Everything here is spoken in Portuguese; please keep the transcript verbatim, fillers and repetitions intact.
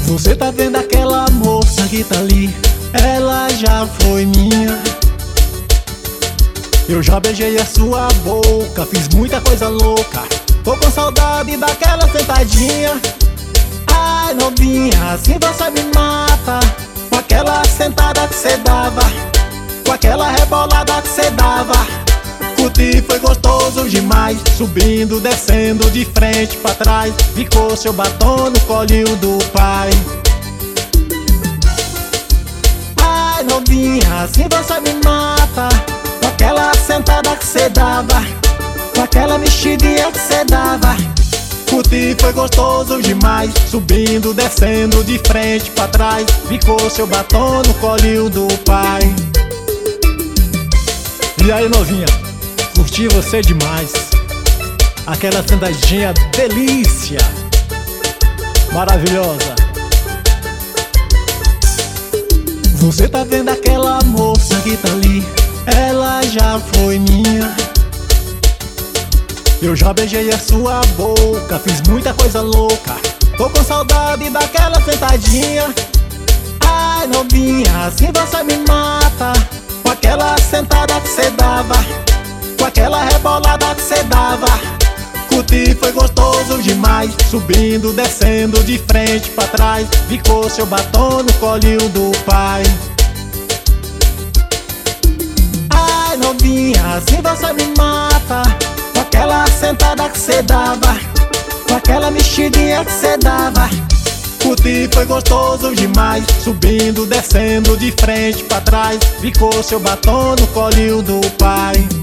Você tá vendo aquela moça que tá ali? Ela já foi minha. Eu já beijei a sua boca, fiz muita coisa louca. Tô com saudade daquela sentadinha. Ai, novinha, assim você me mata. Com aquela sentada que cê dava, com aquela rebolada que cê dava. Curti, foi gostoso demais. Subindo, descendo, de frente pra trás. Ficou seu batom no colinho do pai. Ai, novinha, assim você me mata. Com aquela sentada que cê dava, com aquela mexidinha que cê dava. Curti, foi gostoso demais. Subindo, descendo, de frente pra trás. Ficou seu batom no colinho do pai. E aí, novinha, curti você demais. Aquela sentadinha delícia, maravilhosa. Você tá vendo aquela moça que tá ali? Ela já foi minha. Eu já beijei a sua boca, fiz muita coisa louca. Tô com saudade daquela sentadinha. Ai, novinha, assim você me mata. Com aquela sentada que cê dava, com aquela rebolada que cê dava. Curti, foi gostoso demais. Subindo, descendo, de frente pra trás. Ficou seu batom no colinho do pai. Ai, novinha, assim você me mata. Com aquela sentada que cê dava, com aquela mexidinha que cê dava. Curti, foi gostoso demais. Subindo, descendo, de frente pra trás. Ficou seu batom no colinho do pai.